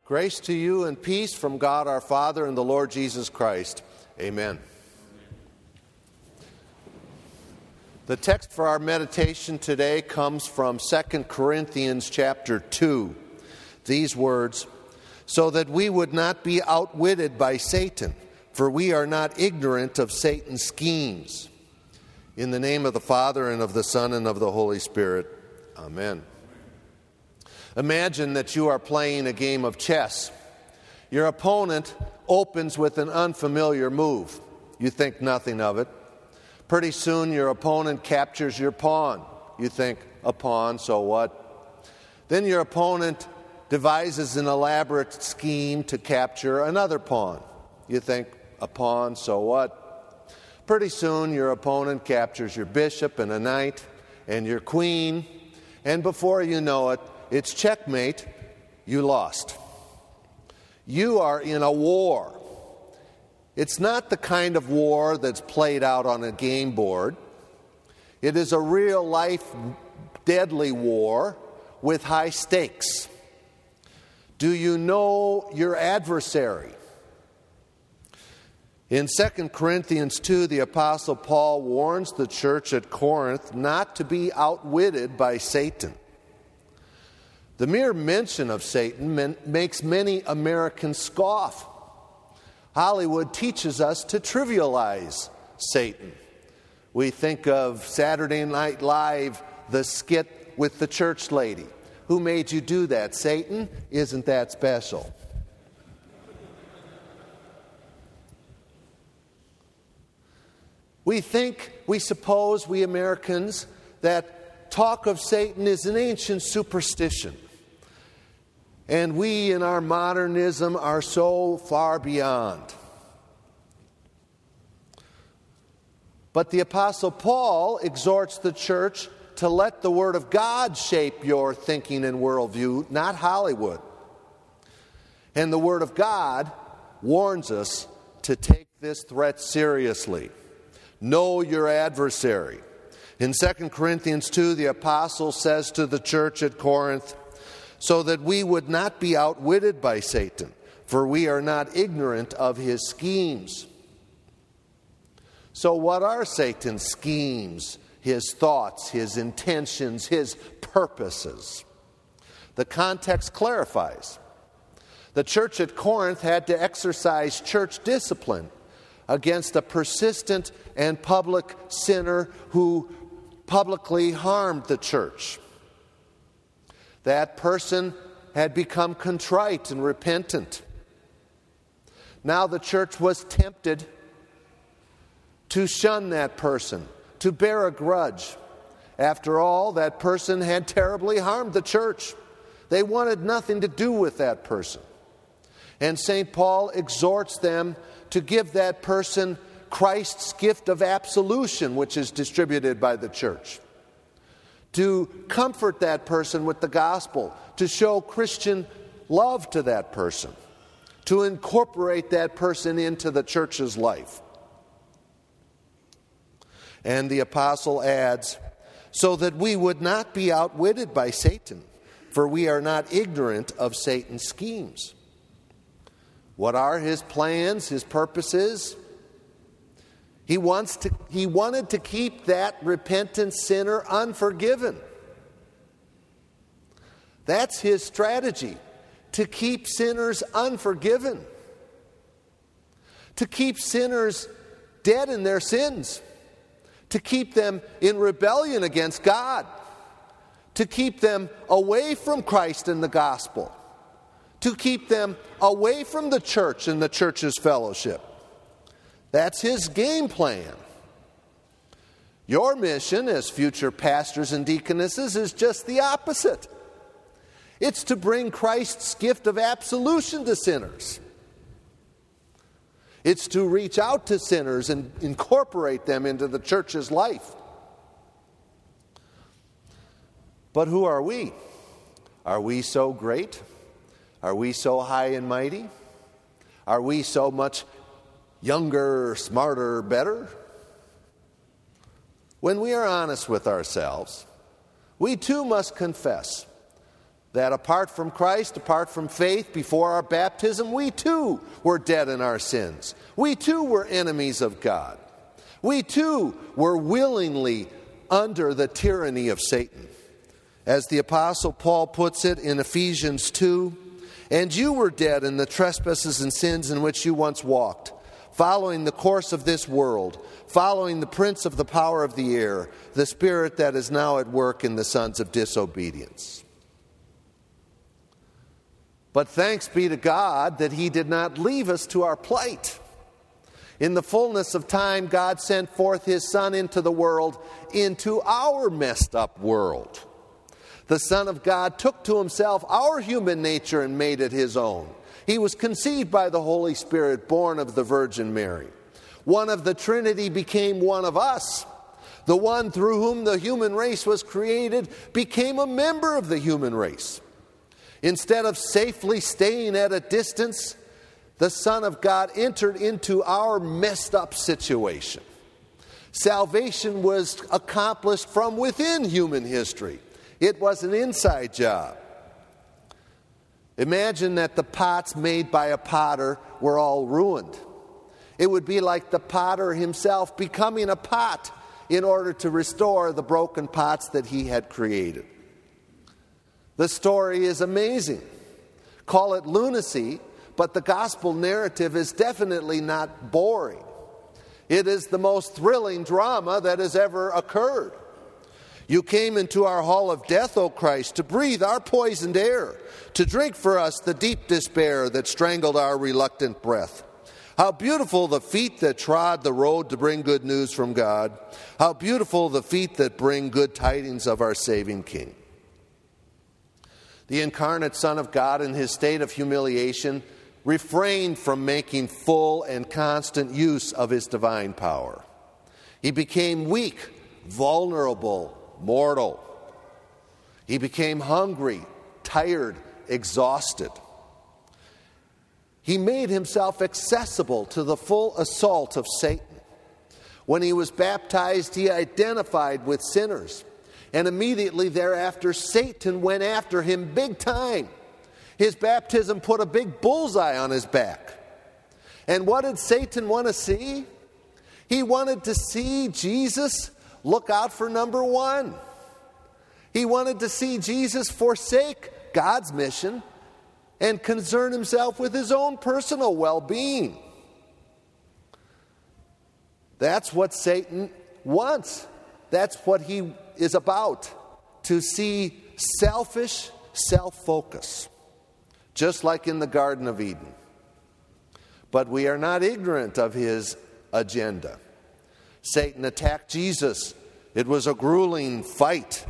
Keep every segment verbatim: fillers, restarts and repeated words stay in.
Grace to you and peace from God our Father and the Lord Jesus Christ. Amen. The text for our meditation today comes from Second Corinthians chapter two. These words, "So that we would not be outwitted by Satan, for we are not ignorant of Satan's schemes. In the name of the Father, and of the Son, and of the Holy Spirit. Amen." Imagine that you are playing a game of chess. Your opponent opens with an unfamiliar move. You think nothing of it. Pretty soon your opponent captures your pawn. You think, a pawn, so what? Then your opponent devises an elaborate scheme to capture another pawn. You think, a pawn, so what? Pretty soon your opponent captures your bishop and a knight and your queen, and before you know it, it's checkmate. You lost. You are in a war. It's not the kind of war that's played out on a game board. It is a real-life, deadly war with high stakes. Do you know your adversary? In Second Corinthians two, the Apostle Paul warns the church at Corinth not to be outwitted by Satan. The mere mention of Satan makes many Americans scoff. Hollywood teaches us to trivialize Satan. We think of Saturday Night Live, the skit with the church lady. Who made you do that? Satan? Isn't that special? We think, we suppose, we Americans, that talk of Satan is an ancient superstition. And we in our modernism are so far beyond. But the Apostle Paul exhorts the church to let the Word of God shape your thinking and worldview, not Hollywood. And the Word of God warns us to take this threat seriously. Know your adversary. In Second Corinthians two, the apostle says to the church at Corinth, "So that we would not be outwitted by Satan, for we are not ignorant of his schemes." So what are Satan's schemes, his thoughts, his intentions, his purposes? The context clarifies. The church at Corinth had to exercise church discipline against a persistent and public sinner who publicly harmed the church. That person had become contrite and repentant. Now the church was tempted to shun that person, to bear a grudge. After all, that person had terribly harmed the church. They wanted nothing to do with that person. And Saint Paul exhorts them to give that person Christ's gift of absolution, which is distributed by the church. To comfort that person with the gospel, to show Christian love to that person, to incorporate that person into the church's life. And the apostle adds, "So that we would not be outwitted by Satan, for we are not ignorant of Satan's schemes." What are his plans, his purposes? He wants to, he wanted to keep that repentant sinner unforgiven. That's his strategy, to keep sinners unforgiven, to keep sinners dead in their sins, to keep them in rebellion against God, to keep them away from Christ and the gospel, to keep them away from the church and the church's fellowship. That's his game plan. Your mission as future pastors and deaconesses is just the opposite. It's to bring Christ's gift of absolution to sinners. It's to reach out to sinners and incorporate them into the church's life. But who are we? Are we so great? Are we so high and mighty? Are we so much younger, smarter, better? When we are honest with ourselves, we too must confess that apart from Christ, apart from faith, before our baptism, we too were dead in our sins. We too were enemies of God. We too were willingly under the tyranny of Satan. As the Apostle Paul puts it in Ephesians two, "And you were dead in the trespasses and sins in which you once walked, following the course of this world, following the prince of the power of the air, the spirit that is now at work in the sons of disobedience." But thanks be to God that He did not leave us to our plight. In the fullness of time, God sent forth His Son into the world, into our messed up world. The Son of God took to Himself our human nature and made it His own. He was conceived by the Holy Spirit, born of the Virgin Mary. One of the Trinity became one of us. The one through whom the human race was created became a member of the human race. Instead of safely staying at a distance, the Son of God entered into our messed up situation. Salvation was accomplished from within human history. It was an inside job. Imagine that the pots made by a potter were all ruined. It would be like the potter himself becoming a pot in order to restore the broken pots that he had created. The story is amazing. Call it lunacy, but the gospel narrative is definitely not boring. It is the most thrilling drama that has ever occurred. You came into our hall of death, O Christ, to breathe our poisoned air, to drink for us the deep despair that strangled our reluctant breath. How beautiful the feet that trod the road to bring good news from God. How beautiful the feet that bring good tidings of our saving King. The incarnate Son of God, in His state of humiliation, refrained from making full and constant use of His divine power. He became weak, vulnerable, mortal. He became hungry, tired, exhausted. He made Himself accessible to the full assault of Satan. When He was baptized, He identified with sinners. And immediately thereafter, Satan went after Him big time. His baptism put a big bullseye on His back. And what did Satan want to see? He wanted to see Jesus look out for number one. He wanted to see Jesus forsake God's mission and concern himself with his own personal well-being. That's what Satan wants. That's what he is about, to see selfish self-focus, just like in the Garden of Eden. But we are not ignorant of his agenda. Satan attacked Jesus. It was a grueling fight.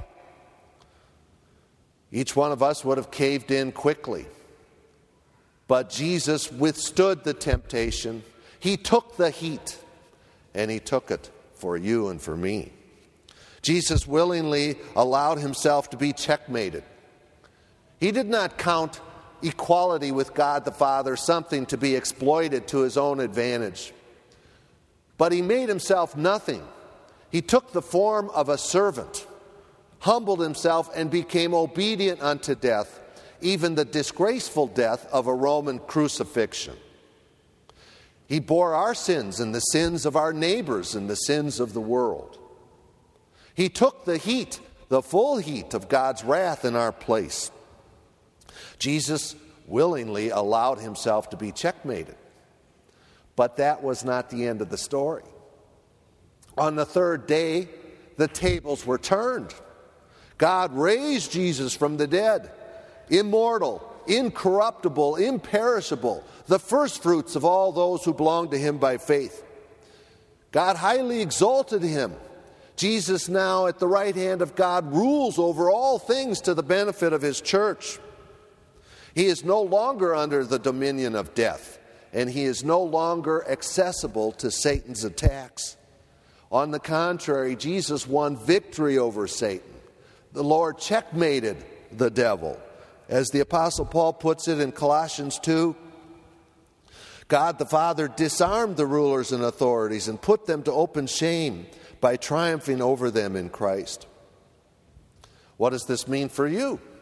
Each one of us would have caved in quickly. But Jesus withstood the temptation. He took the heat, and he took it for you and for me. Jesus willingly allowed himself to be checkmated. He did not count equality with God the Father something to be exploited to his own advantage. But he made himself nothing. He took the form of a servant, humbled himself, and became obedient unto death, even the disgraceful death of a Roman crucifixion. He bore our sins and the sins of our neighbors and the sins of the world. He took the heat, the full heat of God's wrath in our place. Jesus willingly allowed himself to be checkmated. But that was not the end of the story. On the third day, the tables were turned. God raised Jesus from the dead, immortal, incorruptible, imperishable, the firstfruits of all those who belong to him by faith. God highly exalted him. Jesus now at the right hand of God rules over all things to the benefit of his church. He is no longer under the dominion of death, and he is no longer accessible to Satan's attacks. On the contrary, Jesus won victory over Satan. The Lord checkmated the devil. As the Apostle Paul puts it in Colossians two, God the Father disarmed the rulers and authorities and put them to open shame by triumphing over them in Christ. What does this mean for you?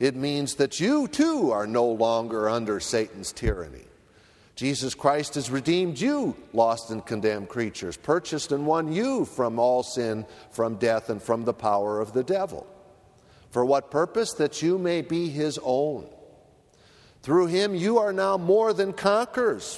It means that you too are no longer under Satan's tyranny. Jesus Christ has redeemed you, lost and condemned creatures, purchased and won you from all sin, from death, and from the power of the devil. For what purpose? That you may be his own. Through him you are now more than conquerors.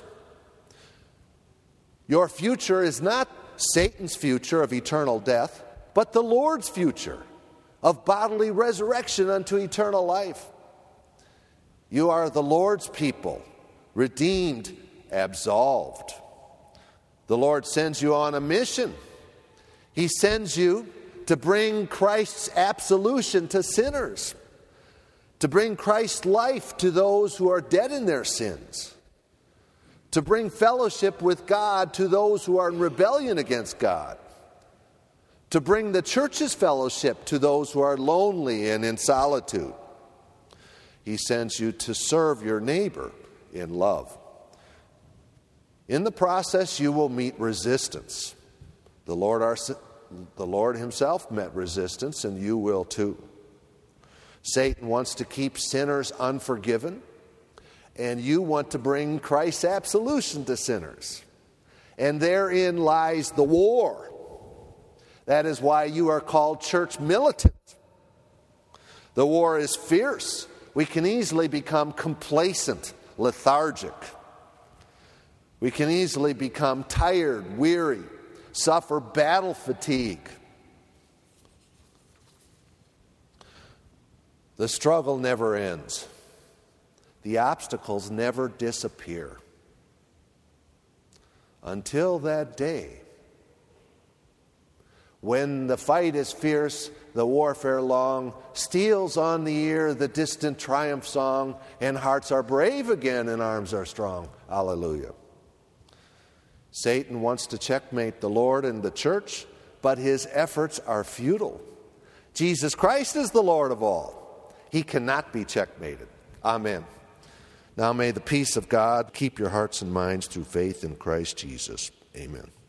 Your future is not Satan's future of eternal death, but the Lord's future of bodily resurrection unto eternal life. You are the Lord's people, redeemed, absolved. The Lord sends you on a mission. He sends you to bring Christ's absolution to sinners, to bring Christ's life to those who are dead in their sins, to bring fellowship with God to those who are in rebellion against God, to bring the church's fellowship to those who are lonely and in solitude. He sends you to serve your neighbor in love. In the process, you will meet resistance. The Lord, our, the Lord himself met resistance, and you will too. Satan wants to keep sinners unforgiven, and you want to bring Christ's absolution to sinners. And therein lies the war. That is why you are called church militant. The war is fierce. We can easily become complacent, lethargic. We can easily become tired, weary, suffer battle fatigue. The struggle never ends. The obstacles never disappear. Until that day, when the fight is fierce, the warfare long, steals on the ear the distant triumph song, and hearts are brave again and arms are strong. Hallelujah. Satan wants to checkmate the Lord and the church, but his efforts are futile. Jesus Christ is the Lord of all. He cannot be checkmated. Amen. Now may the peace of God keep your hearts and minds through faith in Christ Jesus. Amen.